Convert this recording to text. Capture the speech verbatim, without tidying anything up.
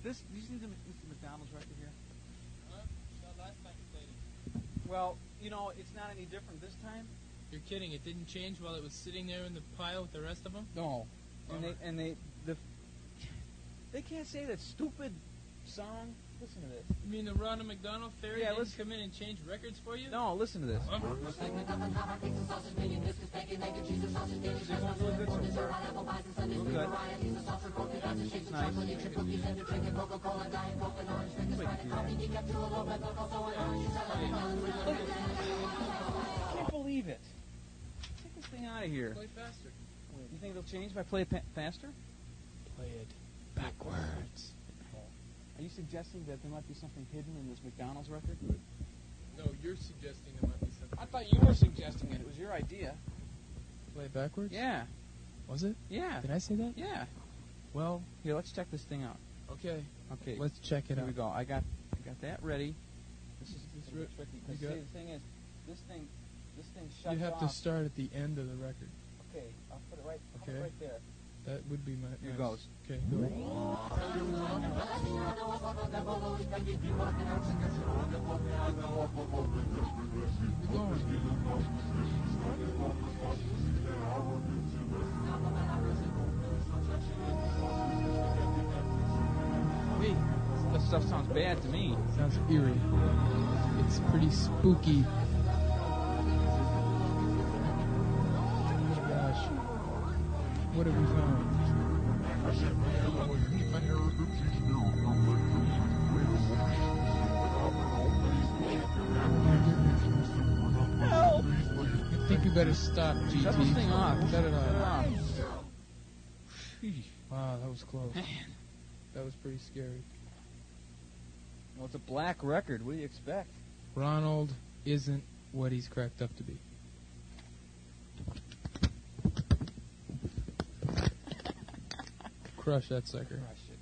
This, do you see the, this is McDonald's record here? Huh? No, last time you played it. Well, you know, it's not any different this time. You're kidding. It didn't change while it was sitting there in the pile with the rest of them? No. And Bummer. they, and they, the, they can't say that stupid song. Listen to this. You mean the Ronald McDonald Fairy Yeah, didn't let's- come in and change records for you? No, listen to this. Bummer. This is going good so far. Real good. It's nice. Anybody can do that. I can't believe it. Take this thing out of here. Play faster. You think it'll change if I play it pa- faster? Play it backwards. Are you suggesting that there might be something hidden in this McDonald's record? No, you're suggesting there might be something. I thought you were suggesting it. It was your idea. Play it backwards? Yeah. Was it? Yeah. Did I say that? Yeah. Well, Here, let's check this thing out. okay. Okay. Let's check it Here out. we go. I got I got that ready. This is This this re- tricky. you Because got- see, the thing is, this thing, this thing shuts You have to off. start at the end of the record. Okay, I'll put it right, I'll put it Okay. right there. That would be my. Here nice. goes. Okay, go. Keep going. Hey, that stuff sounds bad to me. Sounds eerie. It's pretty spooky. Oh my gosh. What have we found? Help! I think you better stop, G T. Shut this thing off. Shut it Shut it off. off. Wow, that was close. Man. That was pretty scary. Well, it's a black record. What do you expect? Ronald isn't what he's cracked up to be. Crush that sucker. Crush